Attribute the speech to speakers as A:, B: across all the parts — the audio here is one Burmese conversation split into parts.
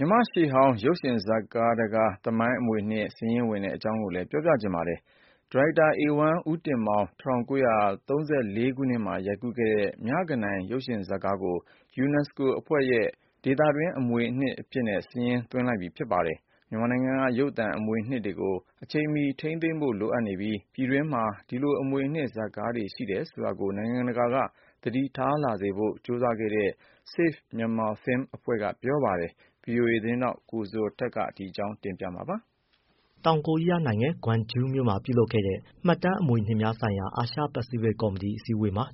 A: မြန်မာ့ရှေးဟောင်းရုပ်ရှင်ဇာတ်ကားတကားသမိုင်းအမွေအနှစ်စာရင်းဝင်တဲ့အကြောင်းကိုပြောပြချင်ပါတယ်။ ဒါရိုက်တာဧဝန်းဦးတင်မောင် 1934 ခုနှစ်မှာရိုက်ကူးခဲ့တဲ့ မြကနန်ရုပ်ရှင်ဇာတ်ကားကို UNESCO အဖွဲ့ရဲ့ဒေသတွင်းအမွေအနှစ်အဖြစ်စာရင်းသွင်းလိုက်ပြီဖြစ်ပါတယ်။ မြန်မာနိုင်ငံက ရုပ်သံအမွေအနှစ်တွေကို အချိန်မီထိန်းသိမ်းဖို့လိုအပ်နေပြီး ပြည်တွင်းမှာ ဒီလိုအမွေအနှစ်ဇာတ်ကားတွေရှိတယ်ဆိုတာကို နိုင်ငံတကာက သတိထားလာစေဖို့ကြိုးစားခဲ့တဲ့ Save Myanmar Film အဖွဲ့ကပြောပါတယ်။ VOA သတင်းထောက် ကိုဇော်ထက်က တင်ပြမှာပါ
B: ။ တောင်ကိုရီးယားနိုင်ငံ ဂွမ်ဂျူးမြို့မှာပြုလုပ်ခဲ့တဲ့ မှတ်တမ်းအမွေအနှစ်များဆိုင်ရာ အာရှပစိဖိတ်ကော်မတီအစည်းအဝေးမှာ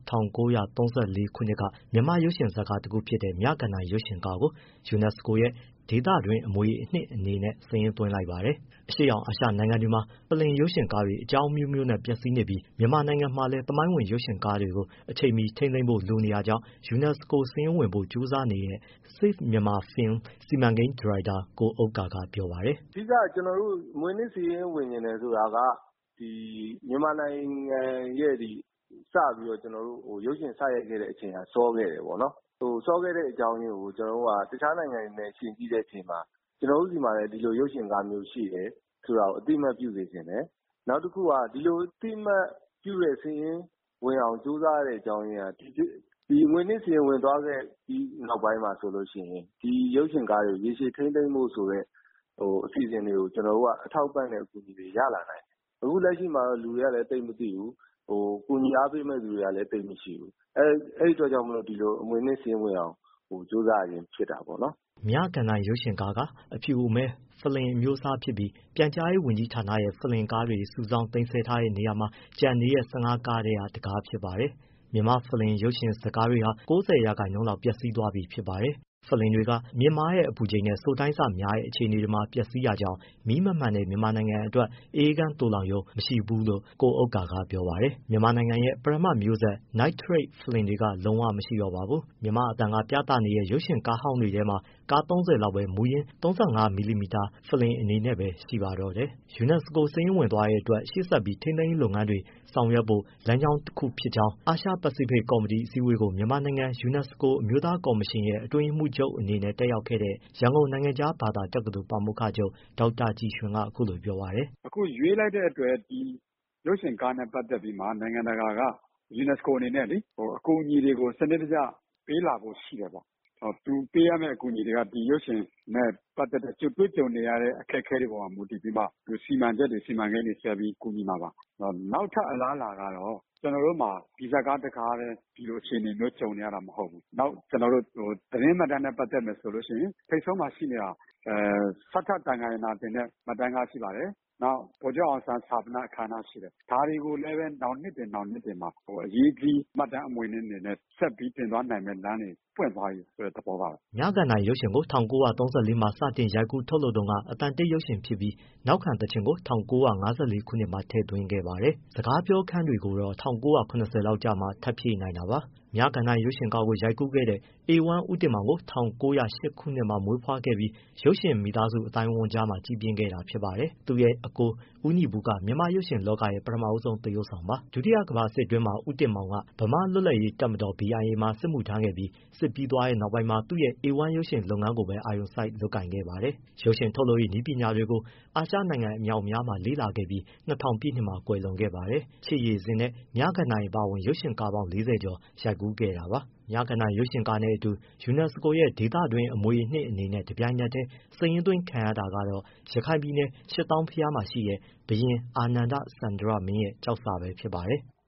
B: 1934 ခုနှစ်က မြန်မာ့ရုပ်ရှင်ဇာတ်ကားတခုဖြစ်တဲ့ မြကနန်ရုပ်ရှင်ကားကို UNESCO ရဲ့ဒေသတွင်းအမွေအနှစ်အနေနဲ့ စာရင်းသွင်းလိုက်ပါတယ်။ အရှေ့တောင်အာရှနိုင်ငံတွေမှာ ဖလင်ရုပ်ရှင်ကားတွေအကြောင်းအမျိုးမျိုးနဲ့ပျက်စီးနေပြီး မြန်မာနိုင်ငံမှာလည်း သမိုင်းဝင်ရုပ်ရှင်ကားတွေကို အချိန်မီထိန်းသိမ်းဖို့လိုနေတာကြောင့် UNESCO စာရင်းဝင်ဖို့ကြိုးစားနေတဲ့ Save Myanmar Film စီမံကိန်းဒါရိုက်တာ ကိုဥက္ကာကပြောပါတယ်
C: ။ “အဓိကကျနော်တို့အမွေအနှစ်စာရင်းဝင်ချင်တယ်ဆိုတာက မြန်မာနိုင်ငံရဲ့စပြီးတော့ကျနော်တို့ရုပ်ရှင်စရိုက်ခဲ့တဲ့အချိန်ကစောခဲ့တယ်ပေါ့နော်။ စောခဲ့တဲ့အကြောင်းရင်းကို ကျနော်တို့ကတခြားနိုင်ငံတွေနဲ့ယှဉ်ကြည့်တဲ့အချိန်မှာ ကျနော်တို့ဆီမှာလည်းဒီလိုရုပ်ရှင်ကားမျိုးရှိတယ်ဆိုတာကိုအသိအမှတ်ပြုစေချင်တယ်။ နောက်တခုကဒီလိုအသိအမှတ်ပြုတဲ့စာရင်းဝင်အောင်ကြိုးစားရတဲ့အကြောင်းရင်းက ဒီအမွေအနှစ်စာရင်းဝင်သွားခဲ့ပြီးနောက်ပိုင်းမှာဆိုလို့ရှိရင် ဒီရုပ်ရှင်ကားတွေကိုရေရှည်ထိန်းသိမ်းဖို့ဆိုတဲ့အစီအစဉ်တွေကိုကျနော်တို့ကအထောက်အပံ့နဲ့အကူအညီတွေရလာနိုင်တယ်။ အခုလက်ရှိမှာတော့လူတွေကလည်းသိပ်မသိဘူး။ ကူညီအားပေးမယ့်သူတွေကလည်းသိပ်မရှိဘူး။ အဲဒီအတွက်ကြောင့်မို့လို့ဒီလိုအမွေအနှစ်စာရင်းဝင်အောင်ကြိုးစားရခြင်းဖြစ်တာပေါ့နော်။
B: ” မြကနန်ရုပ်ရှင်ကားက အဖြူအမဲဖလင်အမျိုးအစားဖြစ်ပြီး ပြန်ကြားရေးဝန်ကြီးဌာနရဲ့ဖလင်ကားတွေစုဆောင်းသိမ်းဆည်းထားတဲ့နေရာမှာ ကျန်နေတဲ့ 15 ကားထဲက တကားဖြစ်ပါတယ်။ မြန်မာဖလင်ရုပ်ရှင်ဇာတ်ကားတွေဟာ ၉၀ ရာခိုင်နှုန်းလောက်ပျက်စီးသွားပြီဖြစ်ပါတယ်။ ဖလင်တွေက မြင့်မားတဲ့အပူချိန်နဲ့စိုထိုင်းဆများတဲ့အခြေအနေတွေမှာပျက်စီးရကြောင်း မီးမမှန်တဲ့မြန်မာနိုင်ငံအတွက် အအေးခန်းသိုလှောင်ရုံမရှိဘူးလို့ ကိုဥက္ကာကပြောပါတယ်။ မြန်မာနိုင်ငံရဲ့ပထမမျိုးဆက် Nitrate ဖလင်တွေကလုံးဝမရှိတော့ပါဘူး။ မြန်မာ့အသံကပြသနေတဲ့ရုပ်ရှင်ကားဟောင်းတွေထဲမှာ ကား ၃၀ လောက်ပဲ မူရင်း 35 မီလီမီတာဖလင်အနေနဲ့ပဲရှိပါတော့တယ်။ UNESCO စာရင်းဝင်သွားတဲ့အတွက် ရှေ့ဆက်ပြီးထိန်းသိမ်းရေးလုပ်ငန်းတွေဆောင်ရွက်ဖို့ လမ်းကြောင်းတခုဖြစ်ကြောင်း အာရှပစိဖိတ်ကော်မတီအစည်းအဝေးကို မြန်မာနိုင်ငံ UNESCO အမျိုးသားကော်မရှင်ရဲ့အတွင်းရေးမှူးချုပ်အနေနဲ့တက်ရောက်ခဲ့တဲ့ ရန်ကုန်နိုင်ငံခြားဘာသာတက္ကသိုလ်ပါမောက္ခချုပ် ဒေါက်တာကြည်ရွှင်ကအခုလိုပြောပါတယ်
D: ။ “အခုရွေးလိုက်တဲ့အတွက်ဒီရုပ်ရှင်ကားနဲ့ပတ်သက်ပြီးမှနိုင်ငံတကာက UNESCO အနေနဲ့လေအကူအညီတွေကိုစနစ်တကျပေးလာဖို့ရှိတယ်ပေါ့။ သူပေးရမယ့်အကူအညီတွေကဒီရုပ်ရှင်နဲ့ပတ်သက်တဲ့တွေ့ကြုံနေရတဲ့အခက်အခဲတွေပေါ်မှာမူတည်ပြီးမှစီမံချက်တွေစီမံကိန်းတွေဆွဲပြီးကူညီမှာပါ။ နောက်ထပ်အလားအလာကတော့ကျနော်တို့မှာဒီဇာတ်ကားတကားပဲဒီလိုအခြေအနေမျိုးကြုံနေရတာမဟုတ်ဘူး။ နောက်ကျနော်တို့သတင်းမှတ်တမ်းနဲ့ပတ်သက်မယ်ဆိုလို့ရှိရင်ထိပ်ဆုံးမှာရှိနေတာစထသံဃာယနာတင်တဲ့မှတ်တမ်းကရှိပါတယ်။ နောက်ဗိုလ်ချုပ်အောင်ဆန်းဈာပနအခမ်းအနားရှိတယ်။ ဒါတွေကိုလည်းပဲနောင်နှစ်တွေမှာအရေးကြီးမှတ်တမ်းအမွေအနှစ်အနေနဲ့ဆက်ပြီးတင်သွားနိုင်မယ့်လမ်းတွေပွင့်သွားပြီဆိုတဲ့သဘောပါပဲ။
B: ” မြကနန်ရုပ်ရှင်ကို 1934 မှာစတင်ရိုက်ကူးထုတ်လုပ်တုန်းက အသံတိတ်ရုပ်ရှင်ဖြစ်ပြီး နောက်ခံသီချင်းကို 1954 ခုနှစ်မှာထည့်သွင်းခဲ့ပါတယ်။ စကားပြောခန်းတွေကိုတော့ 1970 လောက်ကျမှ ထပ်ဖြည့်နိုင်တာပါ။ မြကနန်ရုပ်ရှင်ကားကိုရိုက်ကူးခဲ့တဲ့ ဧဝန်းဦးတင်မောင်ကို 1908 ခုနှစ်မှာမွေးဖွားခဲ့ပြီး ရုပ်ရှင်မိသားစုအသိုင်းအဝန်းကြားမှာကြီးပြင်းခဲ့တာဖြစ်ပါတယ်။ သူ့ရဲ့အကို ဦးညီပုက မြန်မာ့ရုပ်ရှင်လောကရဲ့ပထမဆုံးသရုပ်ဆောင်ပါ။ ဒုတိယကမ္ဘာစစ်အတွင်းမှာ ဦးတင်မောင်က ဗမာ့လွတ်လပ်ရေးတပ်မတော် BIA မှာစစ်မှုထမ်းခဲ့ပြီး စစ်ပြီးသွားတဲ့နောက်ပိုင်းမှာ သူ့ရဲ့ဧဝန်းရုပ်ရှင်လုပ်ငန်းကိုပဲအာရုံစိုက်လုပ်ကိုင်ခဲ့ပါတယ်။ ရုပ်ရှင်ထုတ်လုပ်ရေးနည်းပညာတွေကို အာရှနိုင်ငံအမြောက်အများမှာလေ့လာခဲ့ပြီး 2000 ပြည့်နှစ်မှာကွယ်လွန်ခဲ့ပါတယ်။ ခြေရည်စင်နဲ့ မြကနန်အပါအဝင် ရုပ်ရှင်ကားပေါင်း 40 ကျော်ရိုက်ကူးခဲ့တာပါ။ မြကနန်ရုပ်ရှင်ကားနဲ့အတူ UNESCO ရဲ့ဒေသတွင်းအမွေအနှစ်အနေနဲ့တပြိုင်နက်တည်းစာရင်းသွင်းခံရတာကတော့ ရခိုင်ပြည်နယ် ရှစ်တောင်းဘုရားမှာရှိတဲ့ ဘုရင်အာနန္ဒစန္ဒရမင်းရဲ့ကျောက်စာပဲဖြစ်ပါတယ်။